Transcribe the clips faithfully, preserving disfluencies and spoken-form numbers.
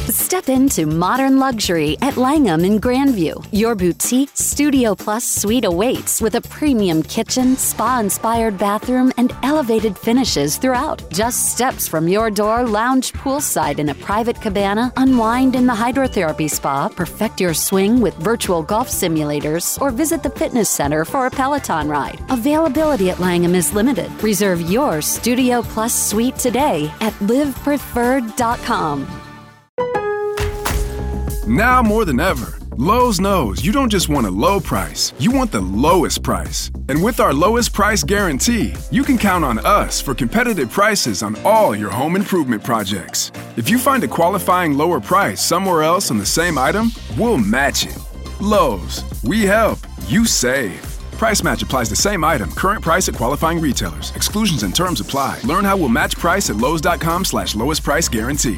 Step into modern luxury at Langham in Grandview. Your boutique Studio Plus suite awaits with a premium kitchen, spa-inspired bathroom, and elevated finishes throughout. Just steps from your door, lounge poolside in a private cabana, unwind in the hydrotherapy spa, perfect your swing with virtual golf simulators, or visit the fitness center for a Peloton ride. Availability at Langham is limited. Reserve your Studio Plus suite today at live preferred dot com. Now more than ever, Lowe's knows you don't just want a low price, you want the lowest price. And with our lowest price guarantee, you can count on us for competitive prices on all your home improvement projects. If you find a qualifying lower price somewhere else on the same item, we'll match it. Lowe's, we help, you save. Price match applies the same item. Current price at qualifying retailers. Exclusions and terms apply. Learn how we'll match price at lowes.com slash lowest price guarantee.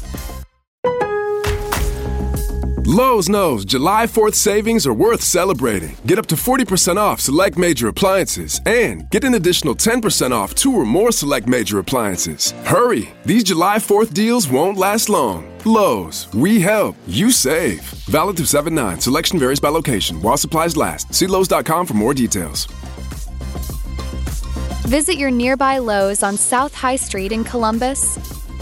Lowe's knows July fourth savings are worth celebrating. Get up to forty percent off select major appliances and get an additional ten percent off two or more select major appliances. Hurry! These July fourth deals won't last long. Lowe's, we help, you save. Valid through seven nine. Selection varies by location. While supplies last. See lowes dot com for more details. Visit your nearby Lowe's on South High Street in Columbus.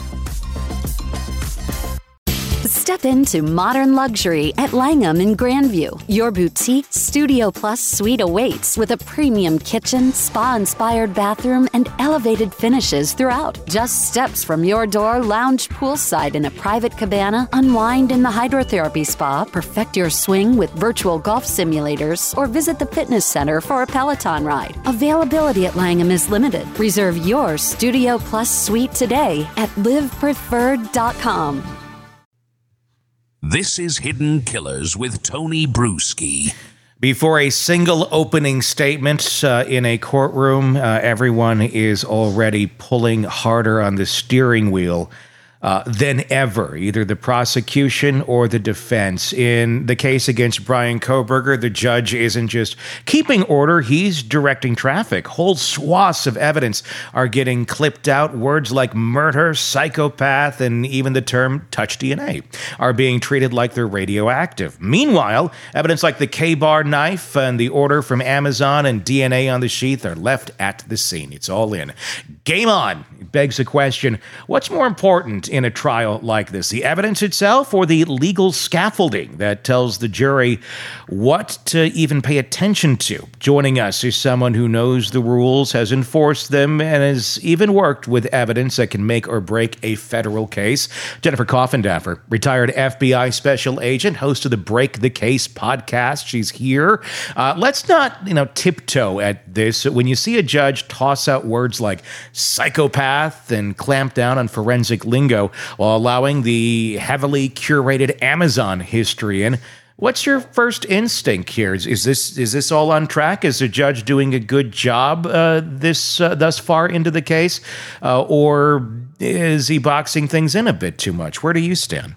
Step into modern luxury at Langham in Grandview. Your boutique Studio Plus suite awaits with a premium kitchen, spa-inspired bathroom, and elevated finishes throughout. Just steps from your door, lounge poolside in a private cabana, unwind in the hydrotherapy spa, perfect your swing with virtual golf simulators, or visit the fitness center for a Peloton ride. Availability at Langham is limited. Reserve your Studio Plus suite today at live preferred dot com. This is Hidden Killers with Tony Bruschi. Before a single opening statement uh, in a courtroom, uh, everyone is already pulling harder on the steering wheel uh, than ever, either the prosecution or the defense. In the case against Bryan Kohberger, the judge isn't just keeping order, he's directing traffic. Whole swaths of evidence are getting clipped out. Words like murder, psychopath, and even the term touch D N A are being treated like they're radioactive. Meanwhile, evidence like the K-Bar knife and the order from Amazon and D N A on the sheath are left at the scene. It's all in. Game on. It begs the question, what's more important in a trial like this, the evidence itself or the legal scaffolding that tells the jury what to even pay attention to? Joining us is someone who knows the rules, has enforced them, and has even worked with evidence that can make or break a federal case. Jennifer Coffindaffer, retired F B I special agent, host of the Break the Case podcast. She's here. Uh, let's not, you know, tiptoe at this. When you see a judge toss out words like psychopath and clamp down on forensic lingo while allowing the heavily curated Amazon history in, what's your first instinct here? Is, is this is this all on track? Is the judge doing a good job uh, this uh, thus far into the case, uh, or is he boxing things in a bit too much? Where do you stand?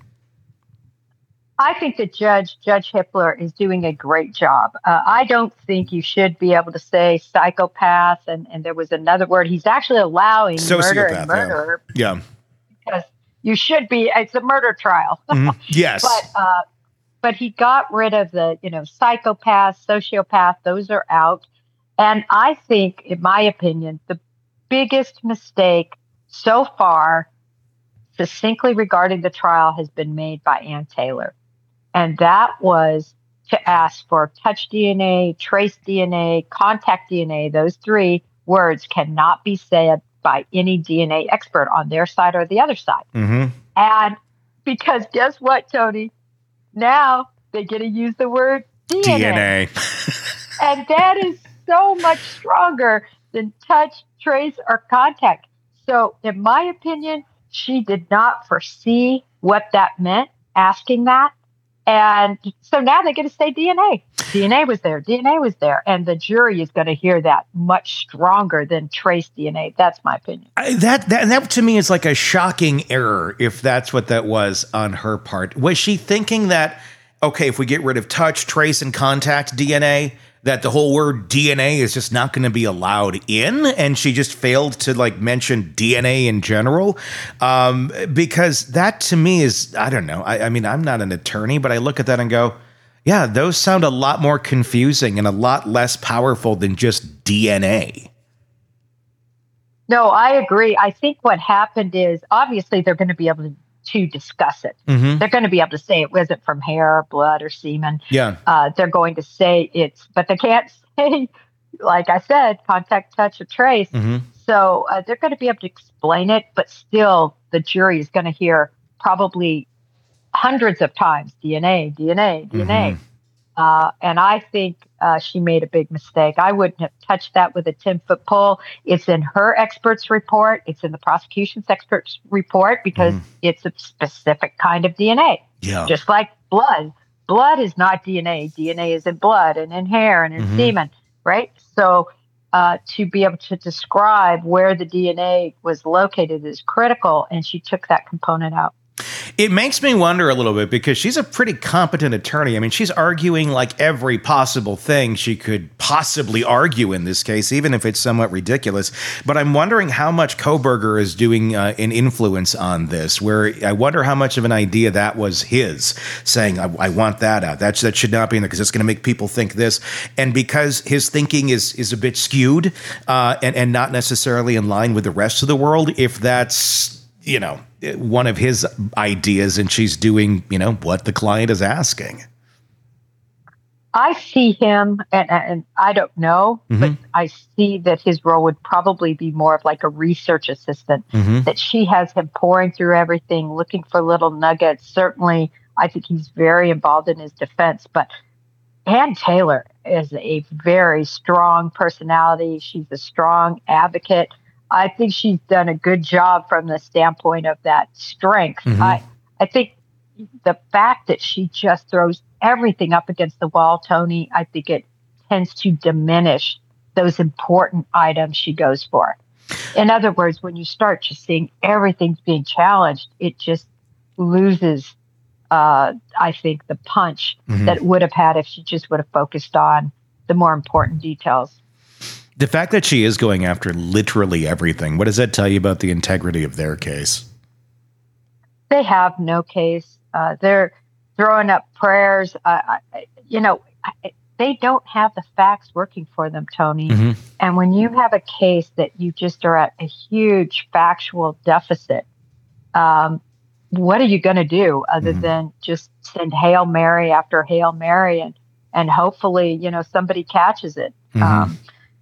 I think that Judge Judge Hippler is doing a great job. Uh, I don't think you should be able to say psychopath, and, and there was another word. He's actually allowing Sociopath, murder and murder. Yeah. yeah. Because you should be, it's a murder trial. Mm-hmm. Yes. but uh, but he got rid of the, you know, psychopath, sociopath, those are out. And I think, in my opinion, the biggest mistake so far, succinctly regarding the trial, has been made by Ann Taylor. And that was to ask for touch D N A, trace D N A, contact D N A. Those three words cannot be said by any D N A expert on their side or the other side. Mm-hmm. And because guess what, Tony? Now they get to use the word D N A. D N A. And that is so much stronger than touch, trace, or contact. So in my opinion, she did not foresee what that meant, asking that. And so now they get to say D N A. D N A was there. D N A was there. And the jury is going to hear that much stronger than trace D N A. That's my opinion. I, that, that, that to me is like a shocking error, if that's what that was on her part. Was she thinking that, okay, if we get rid of touch, trace, and contact D N A, that the whole word D N A is just not going to be allowed in, and she just failed to like mention D N A in general, um, because that to me is, I don't know. I, I mean, I'm not an attorney, but I look at that and go, yeah, those sound a lot more confusing and a lot less powerful than just D N A. No, I agree. I think what happened is obviously they're going to be able to, to discuss it. Mm-hmm. They're going to be able to say it wasn't from hair, or blood, or semen. Yeah. Uh, they're going to say it's, but they can't say, like I said, contact, touch, or trace. Mm-hmm. So uh, they're going to be able to explain it, but still the jury is going to hear probably hundreds of times D N A, D N A, D N A. Mm-hmm. Uh, and I think uh, she made a big mistake. I wouldn't have touched that with a ten-foot pole. It's in her expert's report. It's in the prosecution's expert's report because mm-hmm. it's a specific kind of D N A. Yeah. Just like blood. Blood is not D N A. D N A is in blood and in hair and in mm-hmm. semen, right? So uh, to be able to describe where the D N A was located is critical, and she took that component out. It makes me wonder a little bit because she's a pretty competent attorney. I mean, she's arguing like every possible thing she could possibly argue in this case, even if it's somewhat ridiculous. But I'm wondering how much Kohberger is doing uh, an influence on this, where I wonder how much of an idea that was his, saying, I, I want that out. That, that should not be in there because it's going to make people think this. And because his thinking is is a bit skewed uh, and, and not necessarily in line with the rest of the world, if that's, you know, one of his ideas and she's doing, you know, what the client is asking. I see him, and, and I don't know, mm-hmm. but I see that his role would probably be more of like a research assistant, mm-hmm. that she has him pouring through everything, looking for little nuggets. Certainly, I think he's very involved in his defense, but Ann Taylor is a very strong personality. She's a strong advocate. I think she's done a good job from the standpoint of that strength. Mm-hmm. I, I think the fact that she just throws everything up against the wall, Tony, I think it tends to diminish those important items she goes for. In other words, when you start just seeing everything's being challenged, it just loses, uh, I think, the punch mm-hmm. that it would have had if she just would have focused on the more important details. The fact that she is going after literally everything, what does that tell you about the integrity of their case? They have no case. Uh, they're throwing up prayers. Uh, you know, they don't have the facts working for them, Tony. Mm-hmm. And when you have a case that you just are at a huge factual deficit, um, what are you going to do other mm-hmm. than just send Hail Mary after Hail Mary and, and hopefully, you know, somebody catches it. Mm-hmm. Um,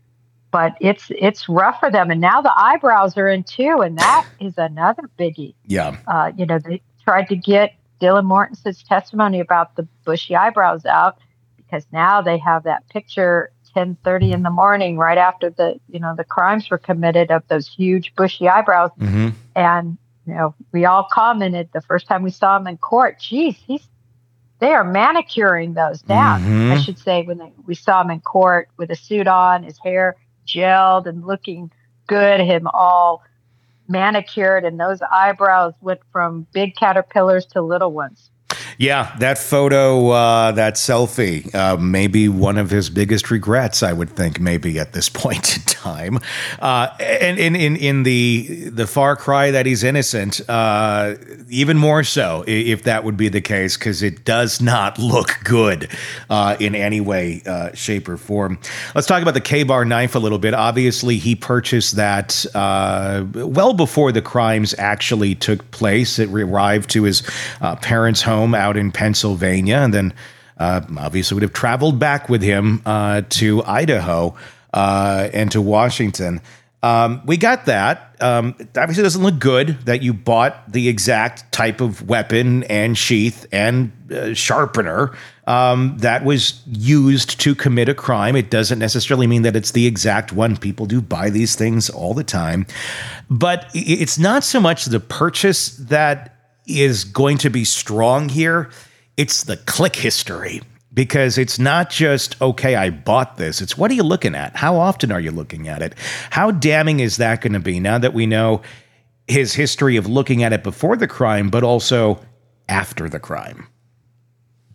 But it's it's rough for them. And now the eyebrows are in too. And that is another biggie. Yeah. Uh, you know, they tried to get Dylan Mortensen's testimony about the bushy eyebrows out because now they have that picture ten thirty in the morning right after the, you know, the crimes were committed of those huge bushy eyebrows. Mm-hmm. And, you know, we all commented the first time we saw him in court, geez, he's they are manicuring those down. Mm-hmm. I should say when they, we saw him in court with a suit on, his hair gelled and looking good, him all manicured, and those eyebrows went from big caterpillars to little ones. Yeah, that photo, uh, that selfie, uh, maybe one of his biggest regrets, I would think, maybe at this point in time. Uh, and in, in, in the the far cry that he's innocent, uh, even more so, if that would be the case, because it does not look good uh, in any way, uh, shape, or form. Let's talk about the K-Bar knife a little bit. Obviously, he purchased that uh, well before the crimes actually took place. It arrived to his uh, parents' home out in Pennsylvania, and then uh, obviously would have traveled back with him uh, to Idaho uh, and to Washington. Um, we got that. Um, it obviously doesn't look good that you bought the exact type of weapon and sheath and uh, sharpener um, that was used to commit a crime. It doesn't necessarily mean that it's the exact one. People do buy these things all the time. But it's not so much the purchase that is going to be strong here. It's the click history, because it's not just, okay, I bought this. It's what are you looking at? How often are you looking at it? How damning is that going to be now that we know his history of looking at it before the crime, but also after the crime?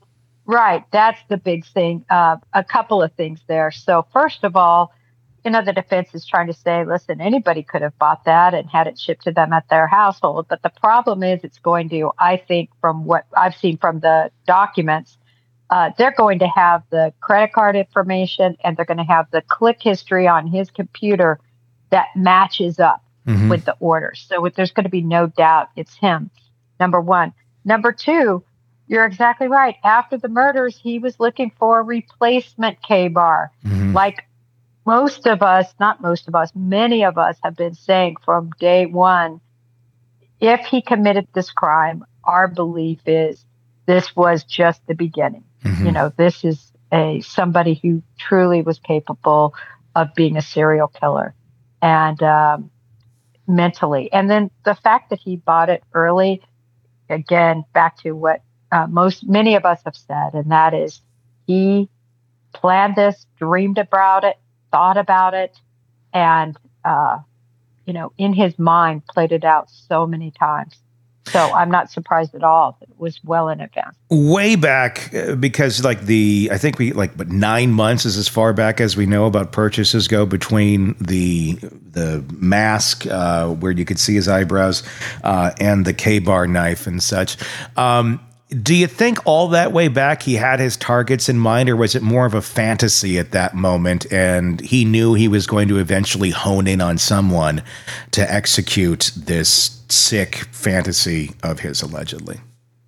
Right. That's the big thing. Uh, a couple of things there. So first of all, you know, the defense is trying to say, listen, anybody could have bought that and had it shipped to them at their household. But the problem is it's going to, I think, from what I've seen from the documents, uh, they're going to have the credit card information and they're going to have the click history on his computer that matches up mm-hmm. with the order. So there's going to be no doubt it's him, number one. Number two, you're exactly right. After the murders, he was looking for a replacement K-bar. Mm-hmm. Like most of us, not most of us, many of us have been saying from day one, if he committed this crime, our belief is this was just the beginning. Mm-hmm. You know, this is a somebody who truly was capable of being a serial killer and um, mentally. And then the fact that he bought it early, again, back to what Uh, most, many of us have said, and that is he planned this, dreamed about it, thought about it, and, uh, you know, in his mind played it out so many times. So I'm not surprised at all that it was well in advance. Way back, uh, because like the, I think we like, but nine months is as far back as we know about purchases go between the the mask uh, where you could see his eyebrows uh, and the K-bar knife and such. Um, Do you think all that way back he had his targets in mind, or was it more of a fantasy at that moment and he knew he was going to eventually hone in on someone to execute this sick fantasy of his, allegedly?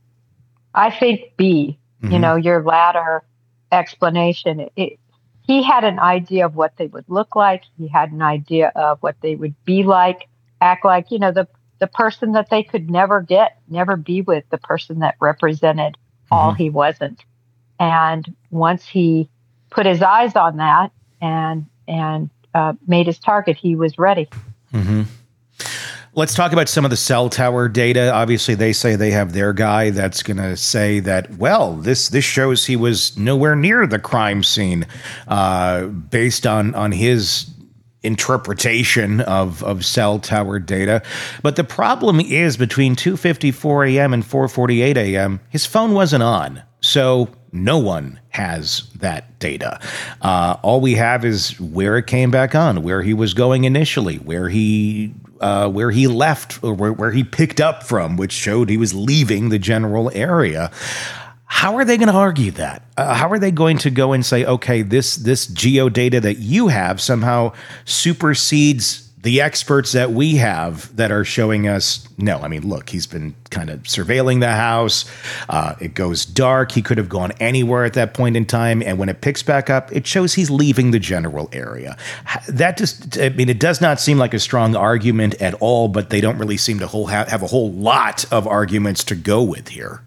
I think B, mm-hmm. you know, your latter explanation, it, he had an idea of what they would look like. He had an idea of what they would be like, act like, you know, the the person that they could never get, never be with, the person that represented mm-hmm. all he wasn't. And once he put his eyes on that and and uh, made his target, he was ready. Mm-hmm. Let's talk about some of the cell tower data. Obviously, they say they have their guy that's going to say that, well, this this shows he was nowhere near the crime scene uh, based on, on his interpretation of, of cell tower data. But the problem is between two fifty-four a.m. and four forty-eight a.m., his phone wasn't on. So no one has that data. Uh, all we have is where it came back on, where he was going initially, where he uh, where he left, or where, where he picked up from, which showed he was leaving the general area. How are they going to argue that? Uh, how are they going to go and say, okay, this this geo data that you have somehow supersedes the experts that we have that are showing us, no, I mean, look, he's been kind of surveilling the house. Uh, it goes dark. He could have gone anywhere at that point in time. And when it picks back up, it shows he's leaving the general area. That just, I mean, it does not seem like a strong argument at all, but they don't really seem to whole ha- have a whole lot of arguments to go with here.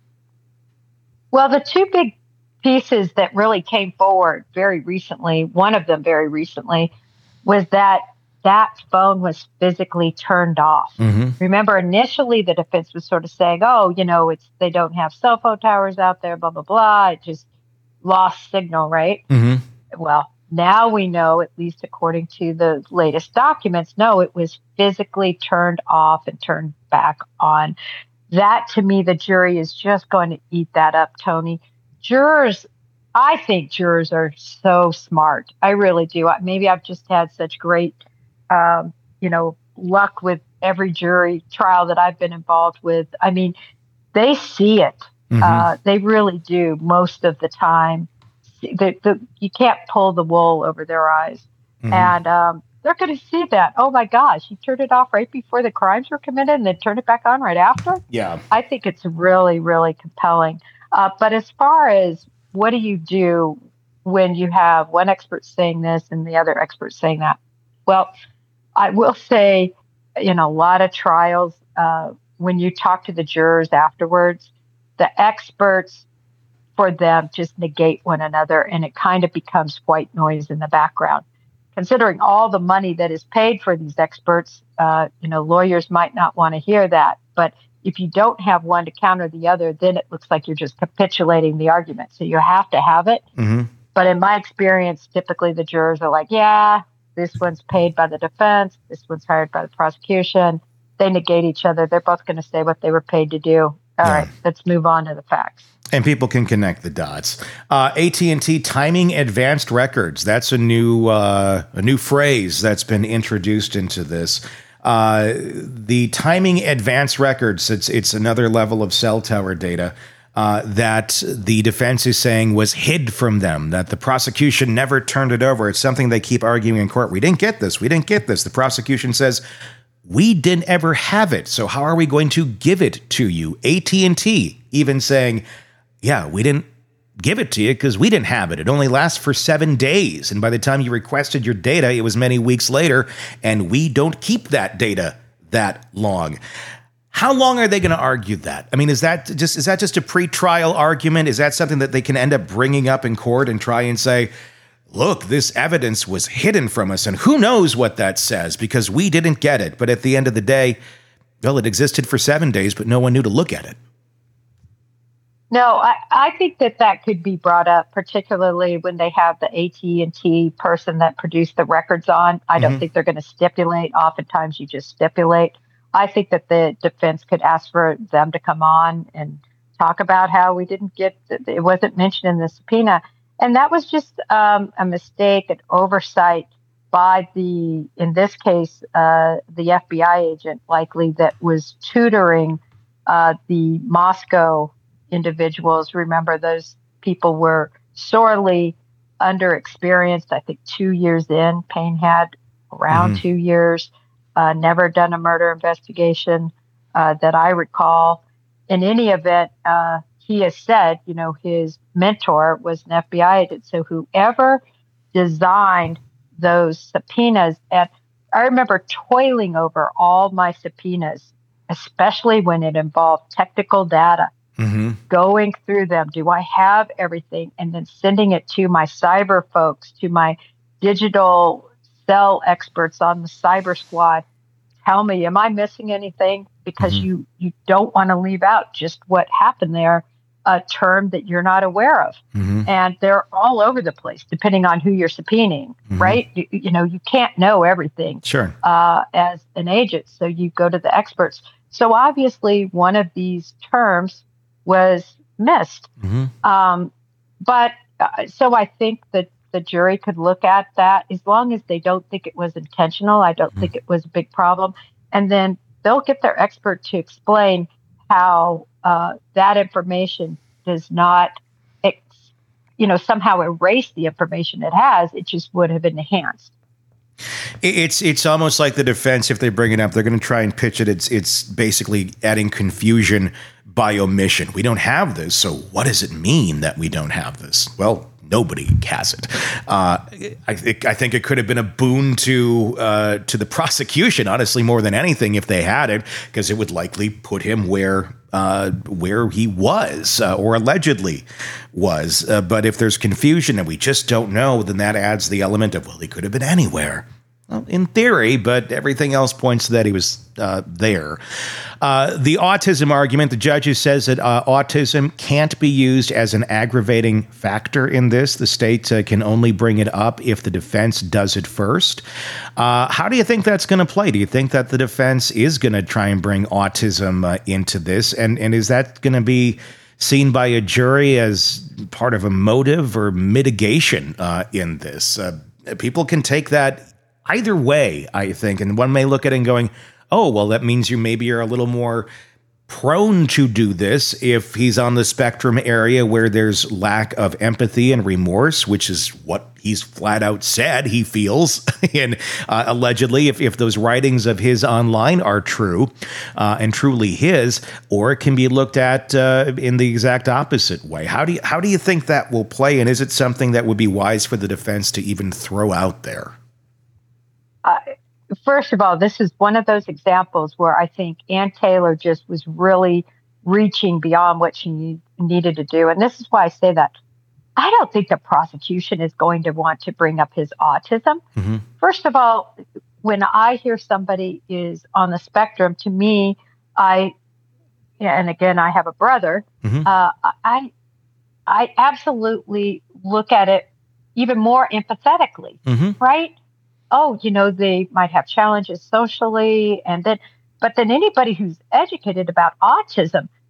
Well, the two big pieces that really came forward very recently, one of them very recently, was that that phone was physically turned off. Mm-hmm. Remember, initially the defense was sort of saying, oh, you know, it's they don't have cell phone towers out there, blah, blah, blah. It just lost signal, right? Mm-hmm. Well, now we know, at least according to the latest documents, no, it was physically turned off and turned back on. That, to me, the jury is just going to eat that up, Tony. Jurors, I think jurors are so smart. I really do. Maybe I've just had such great, um, you know, luck with every jury trial that I've been involved with. I mean, they see it. Mm-hmm. Uh, they really do most of the time. The, the, you can't pull the wool over their eyes. Mm-hmm. And um, they're going to see that. Oh, my gosh, he turned it off right before the crimes were committed and then turned it back on right after? Yeah. I think it's really, really compelling. Uh, but as far as what do you do when you have one expert saying this and the other expert saying that? Well, I will say in a lot of trials, uh, when you talk to the jurors afterwards, the experts, for them, just negate one another, and it kind of becomes white noise in the background. Considering all the money that is paid for these experts, uh, you know, lawyers might not want to hear that. But if you don't have one to counter the other, then it looks like you're just capitulating the argument. So you have to have it. Mm-hmm. But in my experience, typically the jurors are like, yeah, this one's paid by the defense. This one's hired by the prosecution. They negate each other. They're both going to say what they were paid to do. All yeah. right, let's move on to the facts. And people can connect the dots. Uh, A T and T timing advanced records. That's a new uh, a new phrase that's been introduced into this. Uh, the timing advanced records. It's it's another level of cell tower data uh, that the defense is saying was hid from them. That the prosecution never turned it over. It's something they keep arguing in court. We didn't get this. We didn't get this. The prosecution says we didn't ever have it. So how are we going to give it to you? A T and T even saying, yeah, we didn't give it to you because we didn't have it. It only lasts for seven days. And by the time you requested your data, it was many weeks later. And we don't keep that data that long. How long are they going to argue that? I mean, is that just is that just a pretrial argument? Is that something that they can end up bringing up in court and try and say, look, this evidence was hidden from us, and who knows what that says because we didn't get it. But at the end of the day, well, it existed for seven days, but no one knew to look at it. No, I, I think that that could be brought up, particularly when they have the A T and T person that produced the records on. I don't mm-hmm. think they're going to stipulate. Oftentimes you just stipulate. I think that the defense could ask for them to come on and talk about how we didn't get, it wasn't mentioned in the subpoena. And that was just um, a mistake, an oversight by the, in this case, uh, the F B I agent likely that was tutoring uh, the Moscow individuals. Remember, those people were sorely underexperienced. I think two years in, Payne had around mm-hmm. two years, uh, never done a murder investigation uh, that I recall. In any event, uh, he has said, you know, his mentor was an F B I agent. So whoever designed those subpoenas, and I remember toiling over all my subpoenas, especially when it involved technical data. Mm-hmm. Going through them, do I have everything? And then sending it to my cyber folks, to my digital cell experts on the cyber squad. Tell me, am I missing anything? Because mm-hmm. you, you don't want to leave out just what happened there, a term that you're not aware of. Mm-hmm. And they're all over the place, depending on who you're subpoenaing, mm-hmm. right? You, you know, you can't know everything sure. uh, as an agent. So you go to the experts. So obviously one of these terms was missed. Mm-hmm. Um, but uh, so I think that the jury could look at that as long as they don't think it was intentional. I don't mm-hmm. think it was a big problem. And then they'll get their expert to explain how uh, that information does not, ex- you know, somehow erase the information it has. It just would have enhanced. It's it's almost like the defense, if they bring it up, they're going to try and pitch it. It's it's basically adding confusion by omission. We don't have this, so what does it mean that we don't have this? Well, nobody has it. Uh, I think I think it could have been a boon to uh, to the prosecution, honestly, more than anything, if they had it, because it would likely put him where uh, where he was uh, or allegedly was. Uh, but if there's confusion and we just don't know, then that adds the element of, well, he could have been anywhere. Well, in theory, but everything else points to that he was uh, there. Uh, the autism argument, the judge says that uh, autism can't be used as an aggravating factor in this. The state uh, can only bring it up if the defense does it first. Uh, how do you think that's going to play? Do you think that the defense is going to try and bring autism uh, into this? And, and is that going to be seen by a jury as part of a motive or mitigation uh, in this? Uh, people can take that either way, I think. And one may look at it and going, oh, well, that means you maybe you're a little more prone to do this if he's on the spectrum area where there's lack of empathy and remorse, which is what he's flat out said he feels. and uh, allegedly, if, if those writings of his online are true uh, and truly his, or it can be looked at uh, in the exact opposite way. How do you, how do you think that will play? And is it something that would be wise for the defense to even throw out there? Uh, first of all, this is one of those examples where I think Ann Taylor just was really reaching beyond what she need, needed to do. And this is why I say that. I don't think the prosecution is going to want to bring up his autism. Mm-hmm. First of all, when I hear somebody is on the spectrum, to me, I, and again, I have a brother, mm-hmm. uh, I, I absolutely look at it even more empathetically, mm-hmm. right? Oh, you know, they might have challenges socially, and then, but then anybody who's educated about autism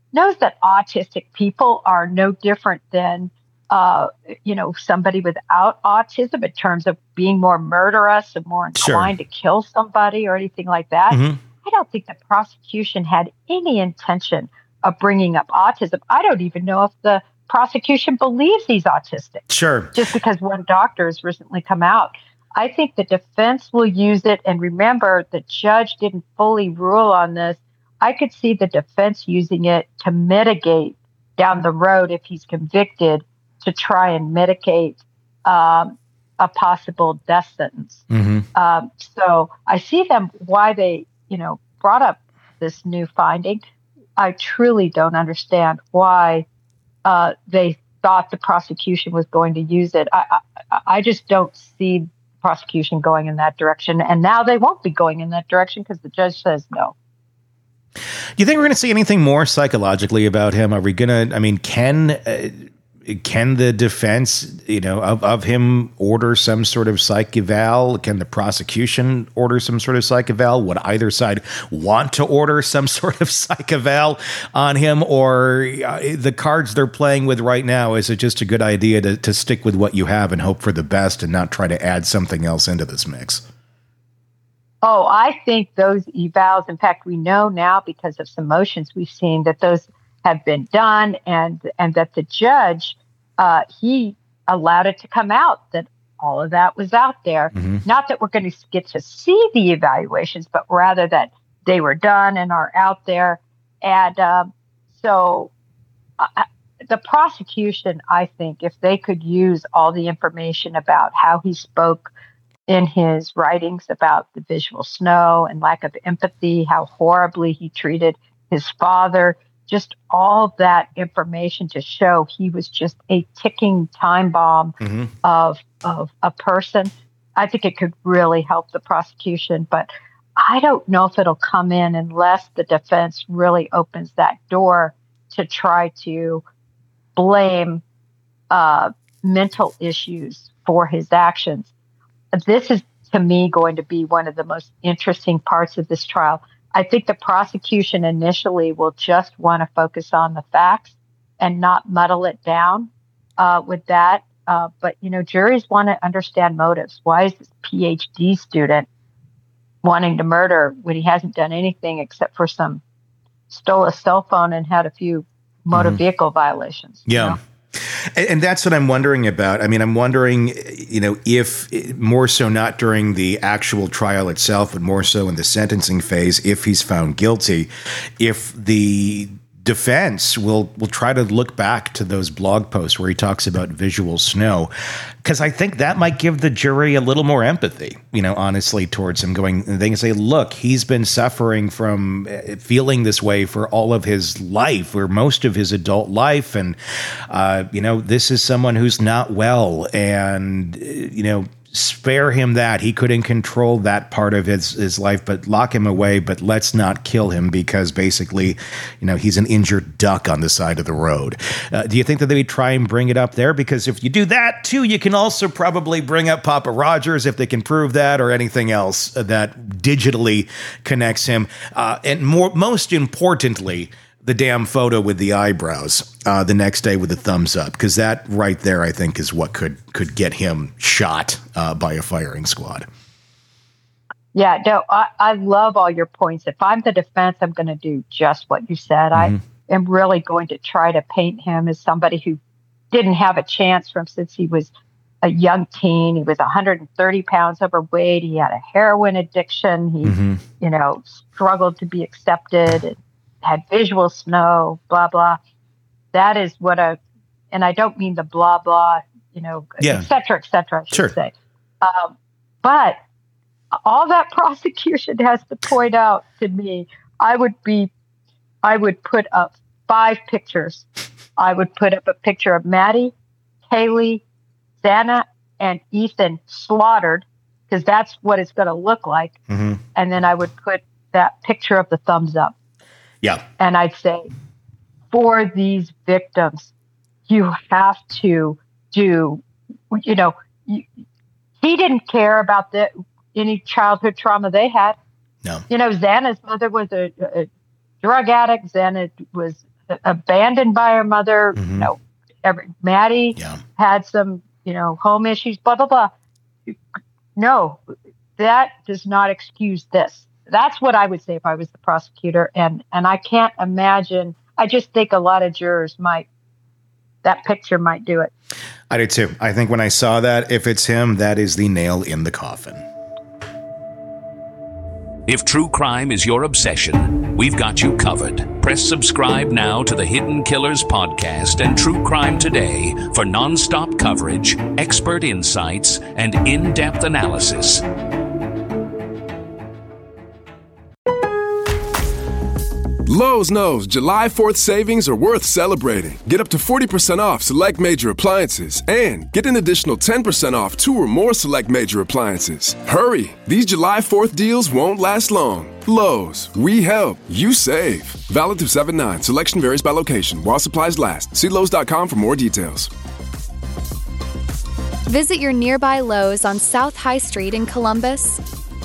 knows that autistic people are no different than, uh, you know, somebody without autism in terms of being more murderous and more inclined Sure. to kill somebody or anything like that. Mm-hmm. I don't think the prosecution had any intention of bringing up autism. I don't even know if the prosecution believes he's autistic. Sure. Just because one doctor has recently come out. I think the defense will use it. And remember, the judge didn't fully rule on this. I could see the defense using it to mitigate down the road if he's convicted, to try and mitigate um, a possible death sentence. Mm-hmm. Um, so I see them why they, you know, brought up this new finding. I truly don't understand why uh, they thought the prosecution was going to use it. I, I, I just don't see the prosecution going in that direction. And now they won't be going in that direction because the judge says no. Do you think we're going to see anything more psychologically about him? Are we going to, I mean, can uh, can the defense, you know, of, of him order some sort of psych eval? Can the prosecution order some sort of psych eval? Would either side want to order some sort of psych eval on him? Or uh, the cards they're playing with right now, is it just a good idea to, to stick with what you have and hope for the best and not try to add something else into this mix? Oh, I think those evals, in fact, we know now because of some motions we've seen that those have been done, and and that the judge, uh, he allowed it to come out that all of that was out there. Mm-hmm. Not that we're going to get to see the evaluations, but rather that they were done and are out there. And um, so uh, the prosecution, I think, if they could use all the information about how he spoke in his writings about the visual snow and lack of empathy, how horribly he treated his father, just all that information to show he was just a ticking time bomb Mm-hmm. of of a person. I think it could really help the prosecution, but I don't know if it'll come in unless the defense really opens that door to try to blame uh, mental issues for his actions. This is, to me, going to be one of the most interesting parts of this trial. I think the prosecution initially will just want to focus on the facts and not muddle it down uh, with that. Uh, but, you know, juries want to understand motives. Why is this P H D student wanting to murder when he hasn't done anything except for some stole a cell phone and had a few motor Mm-hmm. vehicle violations? Yeah. You know? And, and that's what I'm wondering about. I mean, I'm wondering, you know, if more so not during the actual trial itself, but more so in the sentencing phase, if he's found guilty, if the defense will will try to look back to those blog posts where he talks about visual snow, because I think that might give the jury a little more empathy, you know, honestly, towards him. Going, they can say, look, he's been suffering from feeling this way for all of his life, or most of his adult life, and uh, you know, this is someone who's not well, and you know, spare him that. He couldn't control that part of his, his life, but lock him away, but let's not kill him because basically, you know, he's an injured duck on the side of the road. Uh, do you think that they would try and bring it up there? Because if you do that too, you can also probably bring up Papa Rogers if they can prove that, or anything else that digitally connects him. Uh, and more, most importantly, the damn photo with the eyebrows uh, the next day with the thumbs up, because that right there, I think, is what could could get him shot uh, by a firing squad. Yeah, no, I, I love all your points. If I'm the defense, I'm going to do just what you said. Mm-hmm. I am really going to try to paint him as somebody who didn't have a chance from since he was a young teen. He was one hundred thirty pounds overweight. He had a heroin addiction. He, Mm-hmm. you know, struggled to be accepted, and had visual snow, blah, blah. That is what a, and I don't mean the blah, blah, you know, Yeah. et cetera, et cetera, I should Sure. say. Um, but all that prosecution has to point out to me, I would be, I would put up five pictures. I would put up a picture of Maddie, Kaylee, Xana, and Ethan slaughtered, because that's what it's going to look like. Mm-hmm. And then I would put that picture of the thumbs up. Yeah. And I'd say, for these victims, you have to do, you know, you, he didn't care about the, any childhood trauma they had. No. You know, Xana's mother was a, a drug addict. Xana was abandoned by her mother. Mm-hmm. You know, every, Maddie Yeah. had some, you know, home issues, blah, blah, blah. No, that does not excuse this. That's what I would say if I was the prosecutor. And, and I can't imagine, I just think a lot of jurors might, that picture might do it. I do too. I think when I saw that, if it's him, that is the nail in the coffin. If true crime is your obsession, we've got you covered. Press subscribe now to the Hidden Killers podcast and True Crime Today for nonstop coverage, expert insights, and in-depth analysis. Lowe's knows July fourth savings are worth celebrating. Get up to forty percent off select major appliances and get an additional ten percent off two or more select major appliances. Hurry! These July fourth deals won't last long. Lowe's, we help, you save. Valid through seven nine. Selection varies by location. While supplies last. See Lowe's dot com for more details. Visit your nearby Lowe's on South High Street in Columbus.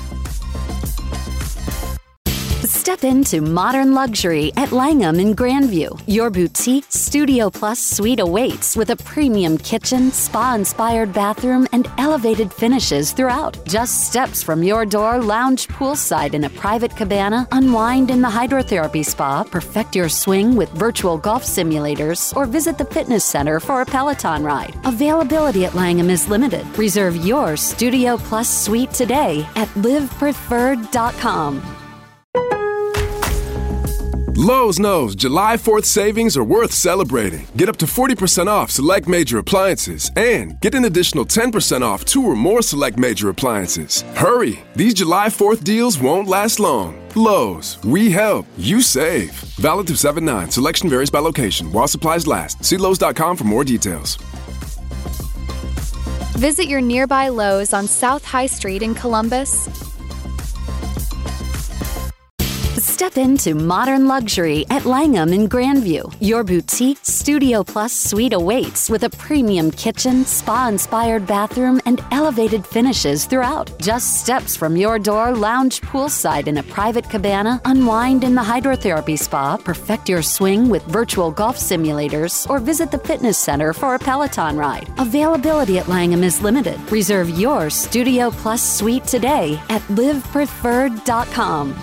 Step into modern luxury at Langham in Grandview. Your boutique Studio Plus suite awaits with a premium kitchen, spa-inspired bathroom, and elevated finishes throughout. Just steps from your door, lounge poolside in a private cabana, unwind in the hydrotherapy spa, perfect your swing with virtual golf simulators, or visit the fitness center for a Peloton ride. Availability at Langham is limited. Reserve your Studio Plus suite today at live preferred dot com. Lowe's knows July fourth savings are worth celebrating. Get up to forty percent off select major appliances and get an additional ten percent off two or more select major appliances. Hurry! These July fourth deals won't last long. Lowe's, we help, you save. Valid through seven nine. Selection varies by location. While supplies last. See Lowe's dot com for more details. Visit your nearby Lowe's on South High Street in Columbus. Step into modern luxury at Langham in Grandview. Your boutique Studio Plus suite awaits with a premium kitchen, spa-inspired bathroom, and elevated finishes throughout. Just steps from your door, lounge poolside in a private cabana, unwind in the hydrotherapy spa, perfect your swing with virtual golf simulators, or visit the fitness center for a Peloton ride. Availability at Langham is limited. Reserve your Studio Plus suite today at live preferred dot com.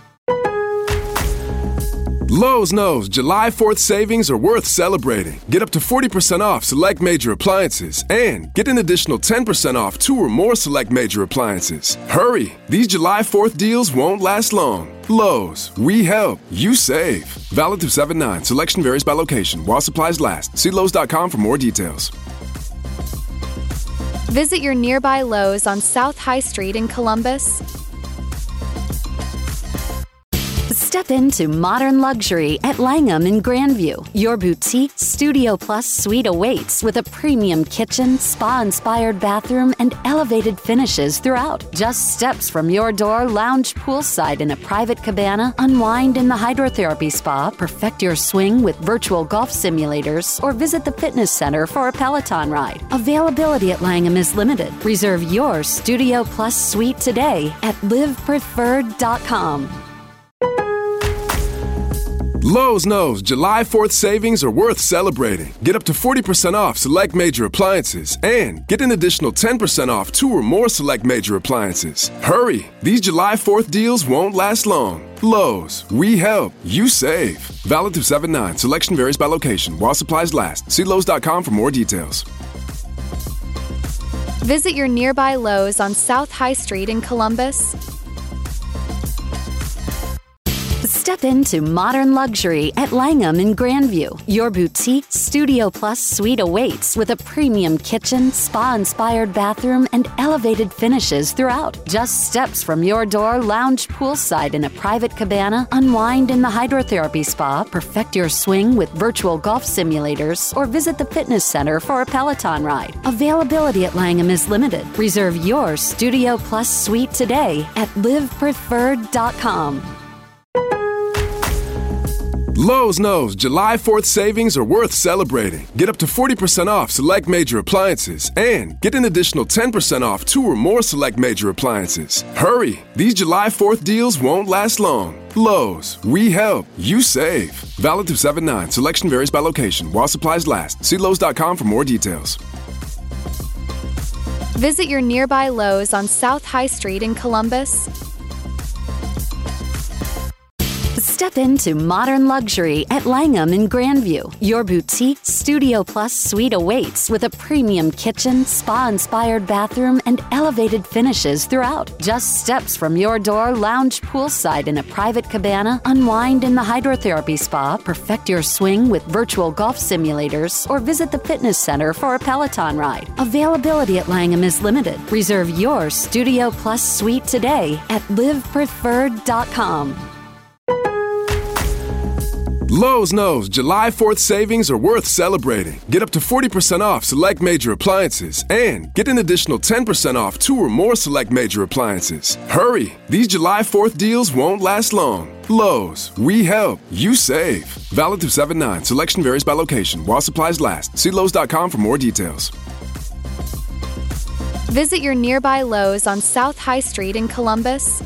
Lowe's knows July fourth savings are worth celebrating. Get up to forty percent off select major appliances and get an additional ten percent off two or more select major appliances. Hurry! These July fourth deals won't last long. Lowe's, we help, you save. Valid through seven nine. Selection varies by location. While supplies last. See Lowe's dot com for more details. Visit your nearby Lowe's on South High Street in Columbus. Step into modern luxury at Langham in Grandview. Your boutique Studio Plus suite awaits with a premium kitchen, spa-inspired bathroom, and elevated finishes throughout. Just steps from your door, lounge poolside in a private cabana, unwind in the hydrotherapy spa, perfect your swing with virtual golf simulators, or visit the fitness center for a Peloton ride. Availability at Langham is limited. Reserve your Studio Plus suite today at live preferred dot com. Lowe's knows July fourth savings are worth celebrating. Get up to forty percent off select major appliances and get an additional ten percent off two or more select major appliances. Hurry! These July fourth deals won't last long. Lowe's, we help, you save. Valid through seven nine. Selection varies by location. While supplies last. See Lowe's dot com for more details. Visit your nearby Lowe's on South High Street in Columbus. Step into modern luxury at Langham in Grandview. Your boutique Studio Plus suite awaits with a premium kitchen, spa-inspired bathroom, and elevated finishes throughout. Just steps from your door, lounge poolside in a private cabana, unwind in the hydrotherapy spa, perfect your swing with virtual golf simulators, or visit the fitness center for a Peloton ride. Availability at Langham is limited. Reserve your Studio Plus suite today at live preferred dot com. Lowe's knows July fourth savings are worth celebrating. Get up to forty percent off select major appliances and get an additional ten percent off two or more select major appliances. Hurry! These July fourth deals won't last long. Lowe's, we help, you save. Valid through seven nine. Selection varies by location. While supplies last. See Lowe's dot com for more details. Visit your nearby Lowe's on South High Street in Columbus. Step into modern luxury at Langham in Grandview. Your boutique Studio Plus suite awaits with a premium kitchen, spa-inspired bathroom, and elevated finishes throughout. Just steps from your door, lounge poolside in a private cabana, unwind in the hydrotherapy spa, perfect your swing with virtual golf simulators, or visit the fitness center for a Peloton ride. Availability at Langham is limited. Reserve your Studio Plus suite today at live preferred dot com. Lowe's knows July fourth savings are worth celebrating. Get up to forty percent off select major appliances and get an additional ten percent off two or more select major appliances. Hurry! These July fourth deals won't last long. Lowe's, we help, you save. Valid through seven nine. Selection varies by location. While supplies last. See Lowe's dot com for more details. Visit your nearby Lowe's on South High Street in Columbus.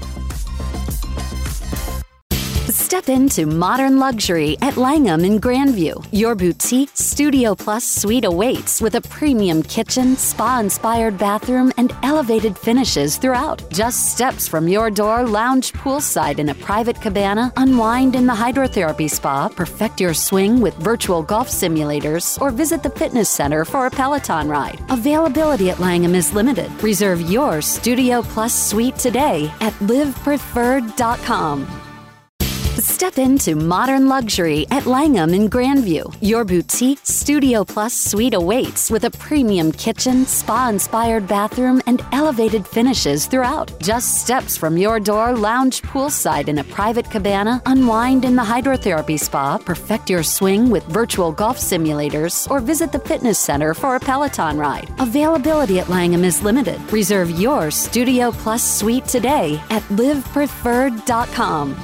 Step into modern luxury at Langham in Grandview. Your boutique Studio Plus suite awaits with a premium kitchen, spa-inspired bathroom, and elevated finishes throughout. Just steps from your door, lounge poolside in a private cabana, unwind in the hydrotherapy spa, perfect your swing with virtual golf simulators, or visit the fitness center for a Peloton ride. Availability at Langham is limited. Reserve your Studio Plus suite today at live preferred dot com. Step into modern luxury at Langham in Grandview. Your boutique Studio Plus suite awaits with a premium kitchen, spa-inspired bathroom, and elevated finishes throughout. Just steps from your door, lounge poolside in a private cabana, unwind in the hydrotherapy spa, perfect your swing with virtual golf simulators, or visit the fitness center for a Peloton ride. Availability at Langham is limited. Reserve your Studio Plus suite today at live preferred dot com.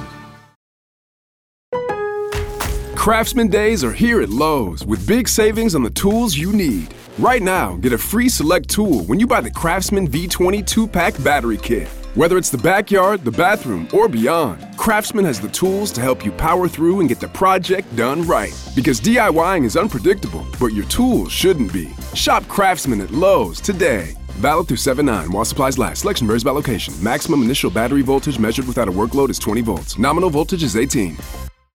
Craftsman Days are here at Lowe's with big savings on the tools you need. Right now, get a free select tool when you buy the Craftsman V twenty two-pack battery kit. Whether it's the backyard, the bathroom, or beyond, Craftsman has the tools to help you power through and get the project done right. Because DIYing is unpredictable, but your tools shouldn't be. Shop Craftsman at Lowe's today. Valid through seven nine while supplies last. Selection varies by location. Maximum initial battery voltage measured without a workload is twenty volts. Nominal voltage is eighteen.